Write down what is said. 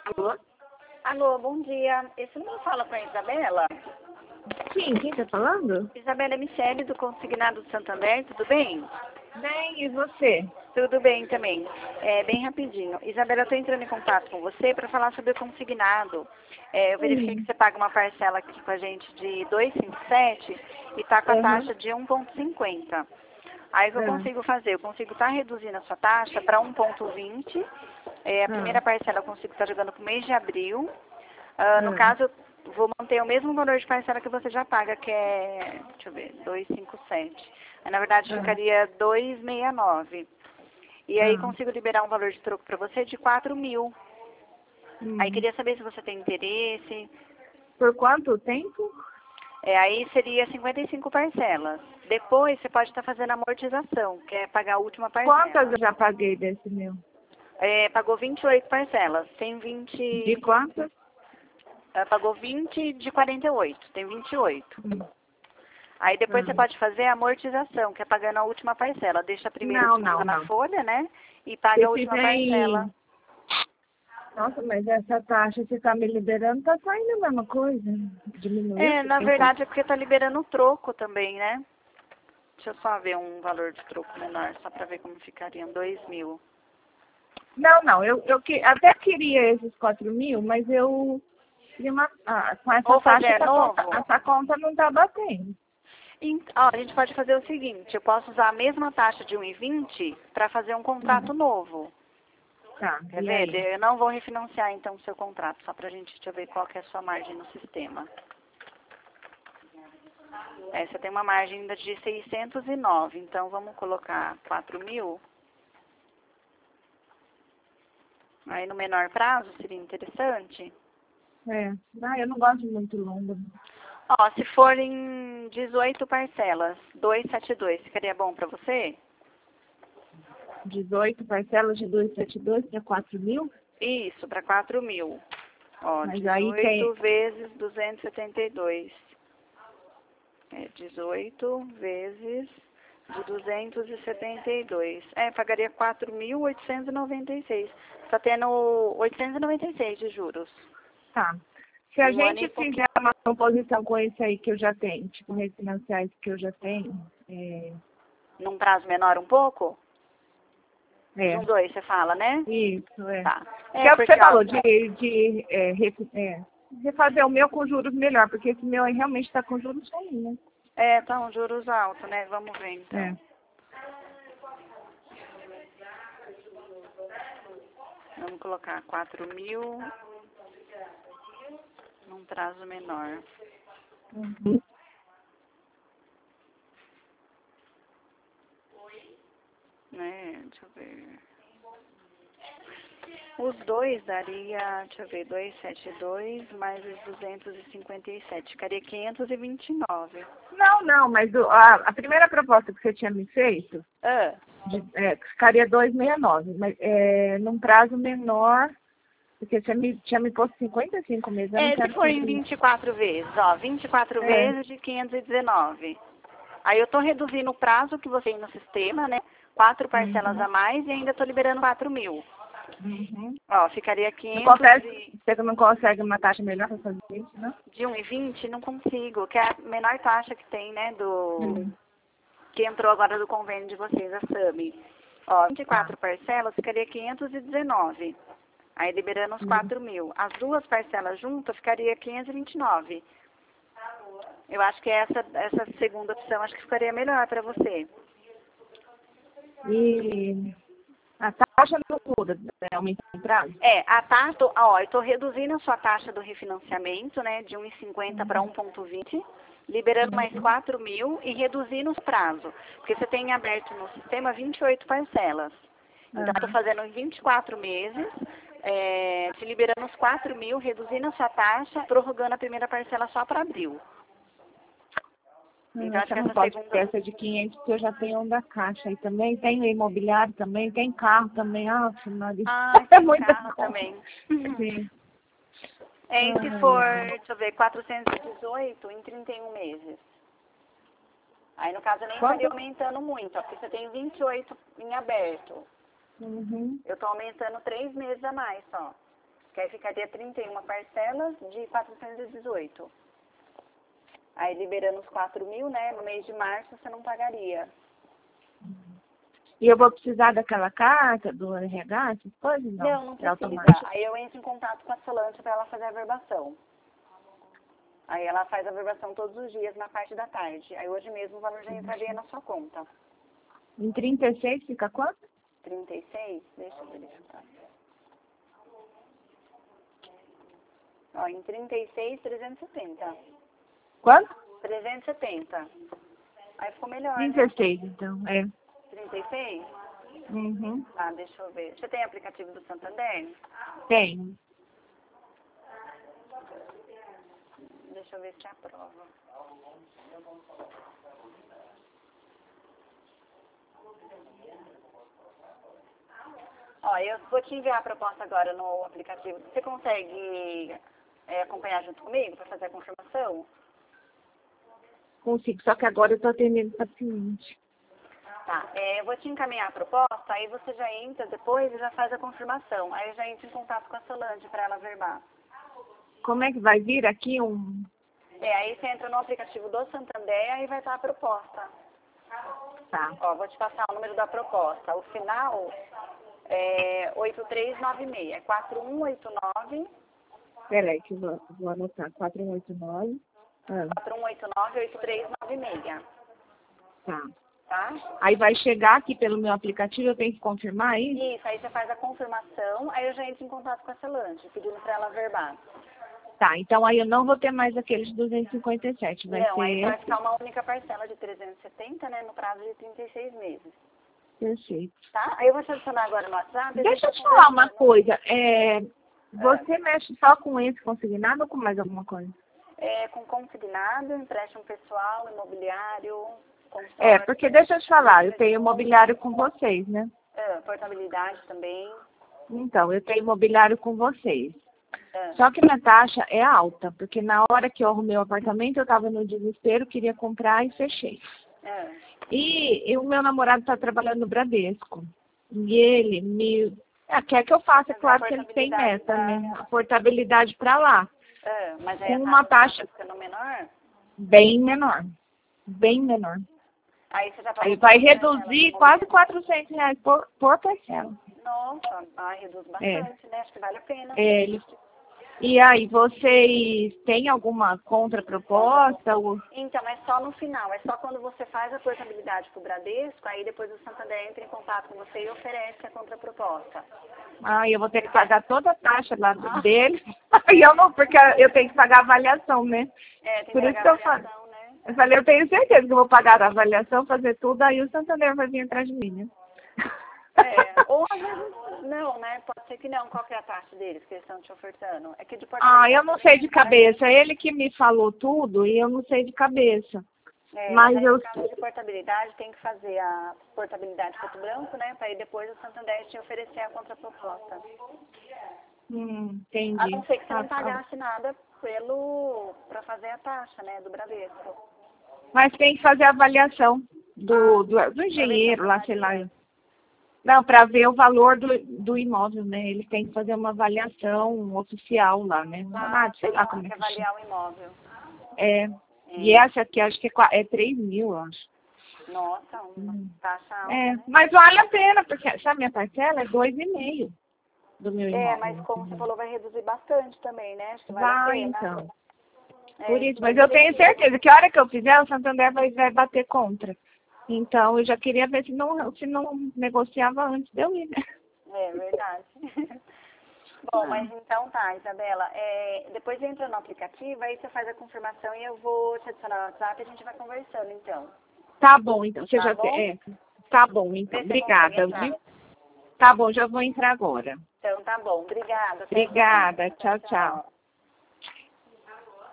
Alô? Alô, bom dia. Esse número fala com a Isabela? Sim, quem tá falando? Isabela é Michele, do Consignado do Santander, tudo bem? Bem, e você? Tudo bem também. Bem rapidinho. Isabela, eu estou entrando em contato com você para falar sobre o consignado. Eu verifiquei que você paga uma parcela aqui com a gente de 257 e está com a Aham. taxa de 1,50. Aí o que eu Ah, consigo fazer? Eu consigo estar reduzindo a sua taxa para 1,20. A ah, primeira parcela eu consigo estar jogando para o mês de abril. No ah, caso, eu vou manter o mesmo valor de parcela que você já paga, que é, deixa eu ver, 257. Aí, na verdade, ah, ficaria 269. E aí ah. consigo liberar um valor de troco para você de 4.000. Aí Hum. queria saber se você tem interesse. Por quanto tempo? Aí seria 55 parcelas. Depois você pode estar fazendo amortização, que é pagar a última Quantas parcela. eu já paguei desse meu? Pagou 28 parcelas. Tem De 20. quantas? Pagou 20 de 48. Tem 28. Hum. Aí depois você Ah. pode fazer a amortização, que é pagando a última parcela. Deixa a primeira Não, despesa não, na não. folha, né? E paga a Esse última parcela. vem... Nossa, mas essa taxa que você tá me liberando tá saindo a mesma coisa. Diminuiu Na 50. verdade é porque tá liberando o troco também, né? Deixa eu só ver um valor de troco menor, só pra ver como ficariam. 2.000. Não, não, até queria esses 4.000, mas eu queria com essa Ou taxa, fazer novo. essa conta não tá batendo. A gente pode fazer o seguinte, eu posso usar a mesma taxa de 1,20 para fazer um contrato novo. Tá, Quer e ver? aí? Eu não vou refinanciar então o seu contrato, só pra gente, deixa eu ver qual que é a sua margem no sistema. Você tem uma margem ainda de 609, então vamos colocar 4.000. Aí no menor prazo seria interessante. É, eu não gosto de muito longo. Se for em 18 parcelas, 272, ficaria bom pra você? 18 parcelas de 272 para 4.000, Isso, para 4.000. mas aí 18 tem... vezes 272. 18 vezes de 272. Pagaria 4.896. Está tendo 896 de juros. Tá. Se a Um ano gente e fizer pouquinho. uma composição com esse aí que eu já tenho, tipo, refinanciar esse que eu já tenho, Num prazo menor um pouco? De é, uns dois, você fala, né? isso, é. Tá. Que é o que você Porque, ó, falou, refazer o meu com juros melhor, porque esse meu aí realmente está com juros ruins, né? tá um juros alto, né? Vamos ver, então. É. Vamos colocar 4.000 num prazo menor. Uhum. Né? Deixa eu ver. Os dois daria, deixa eu ver, 272 mais os 257. Ficaria 529. Não, não, mas a primeira proposta que você tinha me feito, ficaria 269, mas num prazo menor, porque você tinha me posto 55 meses, eu não Se quero for em fazer isso. 24 vezes, 24 É. vezes de 519. Aí eu tô reduzindo o prazo que você tem no sistema, né? 4 parcelas Uhum. a mais e ainda tô liberando 4.000. Uhum. Ficaria Não 500 consegue, você não consegue uma taxa melhor para fazer isso, não? de 1,20, não consigo, que é a menor taxa que tem, né, Hum. que entrou agora do convênio de vocês, a SAMI. Tá. 24 parcelas ficaria 519. Aí liberando os Hum. 4.000. As duas parcelas juntas ficaria 529. Eu acho que essa segunda opção acho que ficaria melhor para você. E a taxa não muda, aumenta o prazo? A taxa, eu estou reduzindo a sua taxa do refinanciamento, né, de 1,50 para 1,20, liberando mais 4.000 e reduzindo os prazos. Porque você tem aberto no sistema 28 parcelas. Então, eu estou Aham. fazendo em 24 meses, te liberando os 4.000, reduzindo a sua taxa, prorrogando a primeira parcela só para abril. Então, acho Você que não essa pode ter segunda... essa de 500, porque eu já tenho um da Caixa aí também. Tem imobiliário também, tem carro também. Ah, Maria, é tem muita carro coisa. também. Sim. E se Ai, for, ai. deixa eu ver, 418 em 31 meses. Aí, no caso, eu nem estaria Quanto? aumentando muito, ó, porque você tem 28 em aberto. Uhum. Eu estou aumentando 3 meses a mais só. Que aí ficaria 31 parcelas de 418. Aí liberando os 4.000, né? No mês de março você não pagaria. E eu vou precisar daquela carta do RH, essas coisas? Não precisa. Automático. Aí eu entro em contato com a Solange para ela fazer a verbação. Aí ela faz a verbação todos os dias na parte da tarde. Aí hoje mesmo o valor já entraria na sua conta. Em 36 fica quanto? 36? Deixa eu verificar. Ó, em 36, 370. Quanto? 370. Aí ficou melhor, 36, né? então, 36? Uhum. Ah, deixa eu ver. Você tem aplicativo do Santander? Tenho. Deixa eu ver se aprova. Ó, eu vou te enviar a proposta agora no aplicativo. Você consegue acompanhar junto comigo para fazer a confirmação? Consigo, só que agora eu tô atendendo paciente. Tá, eu vou te encaminhar a proposta, aí você já entra depois e já faz a confirmação. Aí eu já entro em contato com a Solange para ela verbar. Como é que vai vir aqui Aí você entra no aplicativo do Santander, aí vai estar a proposta. Tá. Ó, vou te passar o número da proposta. O final é 8396, é 4189. Peraí, que eu vou anotar. 4189. 4189-8396. Tá. Tá? Aí vai chegar aqui pelo meu aplicativo, eu tenho que confirmar isso? Isso, aí você faz a confirmação, aí eu já entro em contato com a Solange, pedindo para ela verbar. Tá, então aí eu não vou ter mais aqueles 257, vai Não, ser aí vai esse. ficar uma única parcela de 370, né, no prazo de 36 meses. Perfeito. Tá? Aí eu vou te adicionar agora no WhatsApp. Deixa eu te falar uma coisa. Você mexe só com esse consignado ou com mais alguma coisa? Com consignado, empréstimo pessoal, imobiliário, Porque deixa eu te falar, eu tenho imobiliário com vocês, né? portabilidade também. Então, eu tenho imobiliário com vocês. Só que minha taxa é alta, porque na hora que eu arrumei o apartamento, eu estava no desespero, queria comprar e fechei. E o meu namorado está trabalhando no Bradesco. E ele quer que eu faça, claro que ele tem meta, né? A portabilidade para lá. Mas aí com uma taxa ficando menor? Bem menor. Bem menor. Aí você já Aí vai reduzir quase R$400 por parcela. Nossa, reduz bastante, né? Acho que vale a pena. E aí, vocês têm alguma contraproposta? Então, é só no final. É só quando você faz a portabilidade para o Bradesco, aí depois o Santander entra em contato com você e oferece a contraproposta. Eu vou ter que pagar toda a taxa lá dele. Porque eu tenho que pagar a avaliação, né? Tem Por que isso que pagar eu falei. Eu falei, eu tenho certeza que eu vou pagar a avaliação, fazer tudo, aí o Santander vai vir atrás de mim, né? Ou às vezes não, né? Pode ser que não. Qual que é a taxa deles que eles estão te ofertando? É que de eu não sei de cabeça. Ele que me falou tudo e eu não sei de cabeça. Mas no caso de portabilidade, tem que fazer a portabilidade preto branco, né? Para aí depois o Santander te oferecer a contraproposta. Entendi. A não ser que você não pagasse nada para fazer a taxa, né? Do Bradesco. Mas tem que fazer a avaliação do engenheiro lá, sei lá. Não, para ver o valor do imóvel, né? Ele tem que fazer uma avaliação oficial lá, né? Sei lá como é que avaliar o imóvel. E essa aqui acho que é 3.000, eu acho. Nossa, uma taxa alta, né? Mas vale a pena, porque essa minha parcela é 2,5 do meu imóvel. Mas como você falou, vai reduzir bastante também, né? Acho que vale a pena. Então. Por isso, mas eu tenho certeza que a hora que eu fizer, o Santander vai bater contra. Então, eu já queria ver se não negociava antes de eu ir, né? Verdade. Bom, mas então tá, Isabela. Depois entra no aplicativo, aí você faz a confirmação e eu vou te adicionar no WhatsApp e a gente vai conversando, então. Tá bom, então. Você Tá bom, então. Obrigada, viu? Tá bom, já vou entrar agora. Então tá bom. Obrigada. Obrigada. Tchau, tchau.